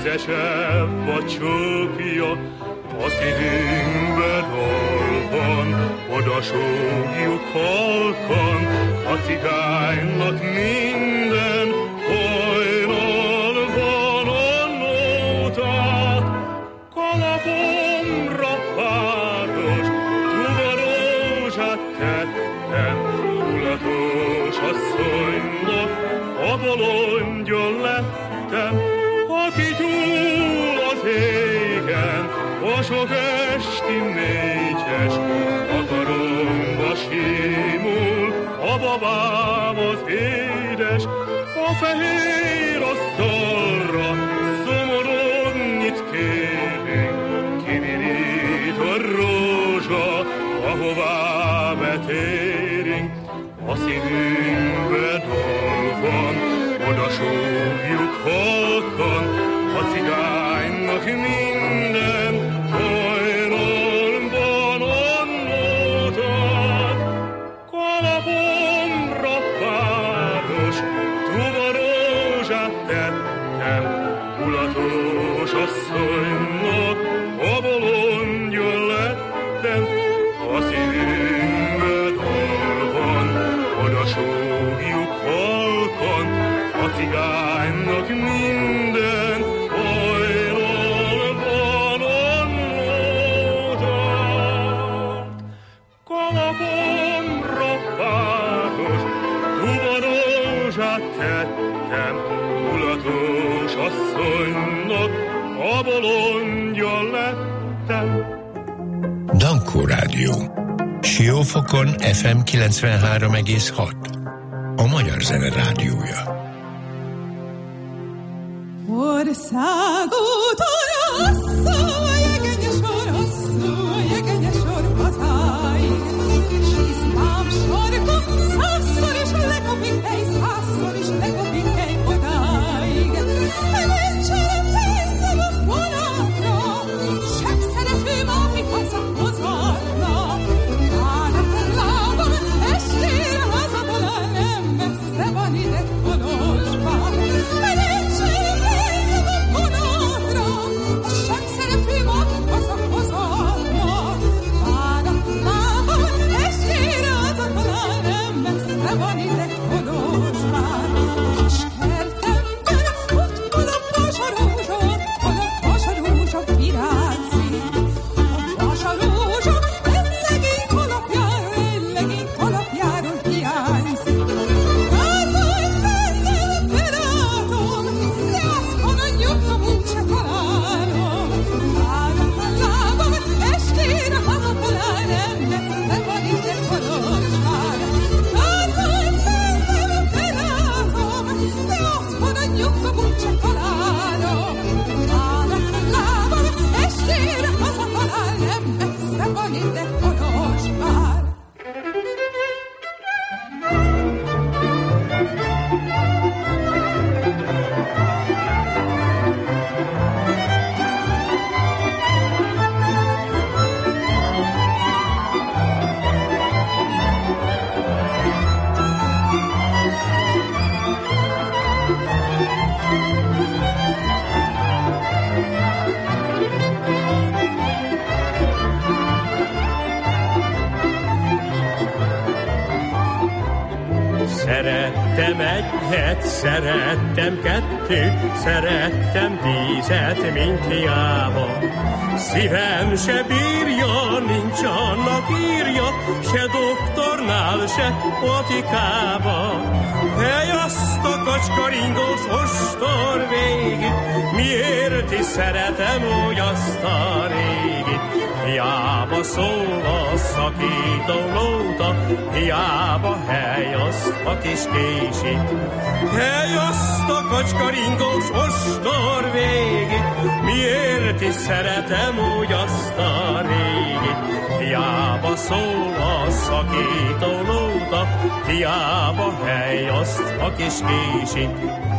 Édesebb a csókja, a szívünkbe dal van, oda sógjuk halkan, a cigánynak minden hajnalban a nótát. Kalapomra páros, tuvarózsát tettem, tulatos asszonynak a bolondjon lettem, aki gyúl az égen, a sok esti mégyes, a karomba simul, a babám az édes, a fehér asztalra szomorúan nyit kérünk, kivirít a rózsa, ahová betérünk, a szívünkbe dal van, oda sógjuk halkan, a cigánynak minden hajnalban a nótát. Kalapomra páros, tuvarózsát tettem, mulatos asszonynak a bolondjon lettem, a szívünkbe dal van, oda sógjuk halkan, a cigánynak minden hajnalban a nótát. Kalapomra páros, tuvarózsát tettem, mulatos asszonynak a bolondja lettem. Dankó Rádió. Siófokon ef em kilencvenhárom egész hat. A Magyar Zene Rádiója. Országúton hosszú, jegényes sor, hosszú, jegényes sor hazáig. Sízlám sarkon, százszor is lekopik hely, százszor is lekopik hely odáig. Nincsen pénzem a vonatra, sem szeretőm, aki hazahozzatna. Állatok lábam, estére hazatalál, nem messze van ide Kolozsvár. Szerettem egyet, szerettem kettőt, szerettem tízet, mint hiába. Szívem se bírja, nincs annak írja, se doktornál, se botikába. Hely azt a kacskaringós ostor végig, miért is szeretem úgy azt a régit. Hiába szól a szakító nóta, hiába hely azt a kis késít. Hely azt a kacskaringós ostor végig, miért is szeretem úgy azt a régit. Hiába szól a szakító nóta, hiába hely azt a kis késít.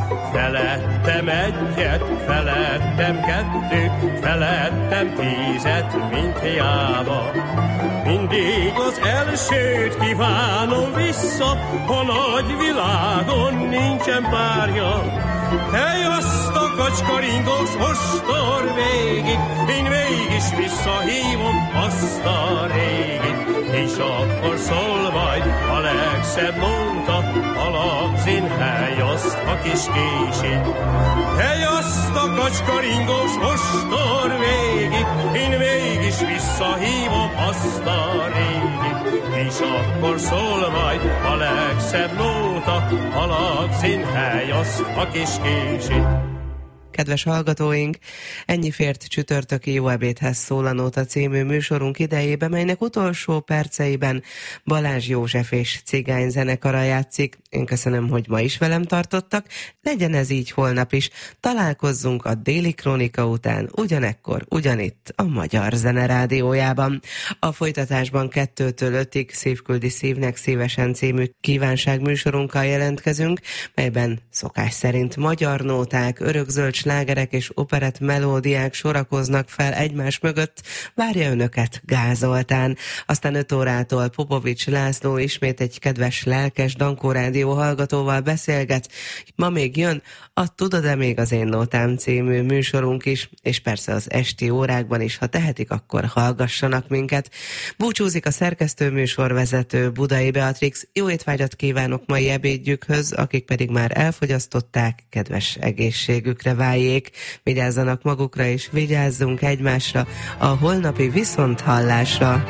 Felettem egyet, felettem kettőt, felettem tízet, mint hiába. Mindig az elsőt kívánom vissza, a nagy világon nincsen párja. Hely azt a kacskaringós ostor végig, én mégis visszahívom azt a régit, és akkor szól majd a legszebb nóta, a lagzin hely azt a kis kését. Hely azt a kacskaringós ostor végig, én mégis visszahívom azt a régit, és akkor szól majd a legszebb nóta, a lagzin hely azt a kis kését. Kedves hallgatóink, ennyi fért csütörtöki Jó ebédhez szól a Nóta című műsorunk idejébe, melynek utolsó perceiben Balázs József és Cigány zenekara játszik. Én köszönöm, hogy ma is velem tartottak, legyen ez így holnap is. Találkozzunk a Déli Krónika után, ugyanekkor, ugyanitt a Magyar Zene Rádiójában. A folytatásban kettőtől ötig Szívküldi Szívnek szívesen című kívánság műsorunkkal jelentkezünk, melyben szokás szerint magyar nóták, örökzöld slágerek és operett melódiák sorakoznak fel egymás mögött, várja önöket Gál Zoltán. Aztán öt órától Popovics László ismét egy kedves, lelkes Dankó Rádió hallgatóval beszélget. Ma még jön a Tudod-e még az én nótám című műsorunk is, és persze az esti órákban is, ha tehetik, akkor hallgassanak minket. Búcsúzik a szerkesztő műsorvezető Budai Beatrix. Jó étvágyat kívánok mai ebédjükhöz, akik pedig már elfogyasztották, kedves egészségükre váljék, vigyázzanak magukra és vigyázzunk egymásra a holnapi viszonthallásra.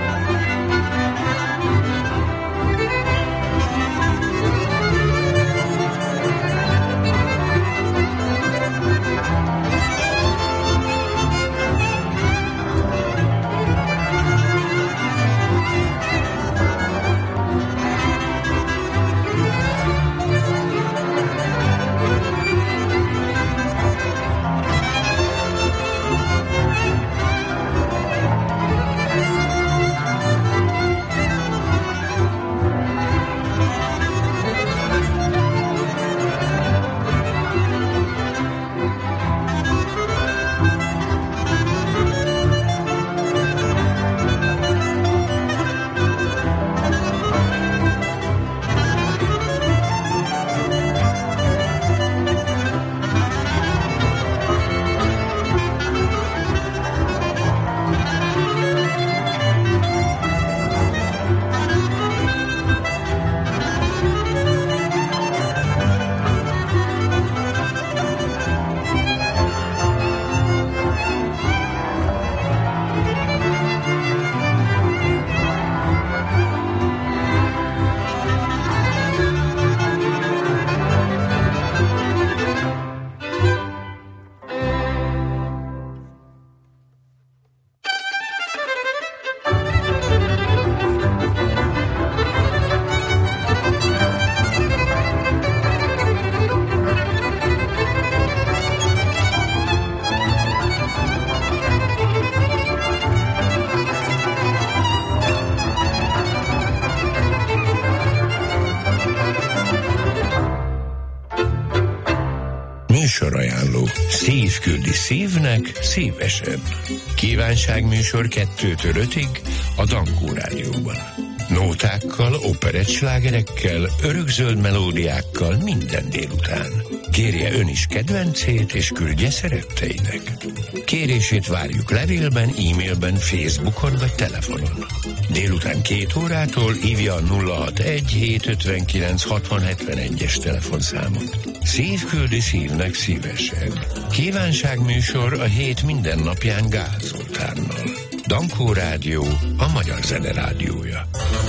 Műsorajánló. Szív küldi szívnek szívesen. Kívánságműsor kettőtől ötig a Dankó Rádióban. Nótákkal, operett slágerekkel, örökzöld melódiákkal minden délután. Kérje ön is kedvencét, és küldje szeretteinek. Kérését várjuk levélben, e-mailben, Facebookon vagy telefonon. Délután két órától hívja a nulla hatvanegy hétszázötvenkilenc hatvan hetvenegy-es telefonszámot. Szív küldi szívnek szívesen. Kívánságműsor a hét minden napján Gál Zoltánnal. Dankó Rádió, a Magyar Zene Rádiója.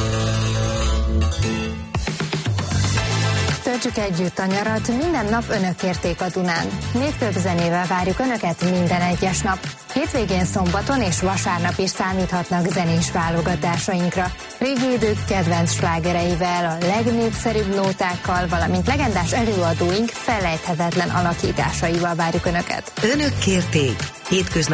Töltsük együtt a nyarat, minden nap önök kérték a Dunán. Névtöbb zenével várjuk önöket minden egyes nap. Hétvégén, szombaton és vasárnap is számíthatnak zenés válogatásainkra. Régi idők kedvenc slágereivel, a legnépszerűbb nótákkal, valamint legendás előadóink felejthetetlen alakításaival várjuk önöket. Önök kérték. Hétköznap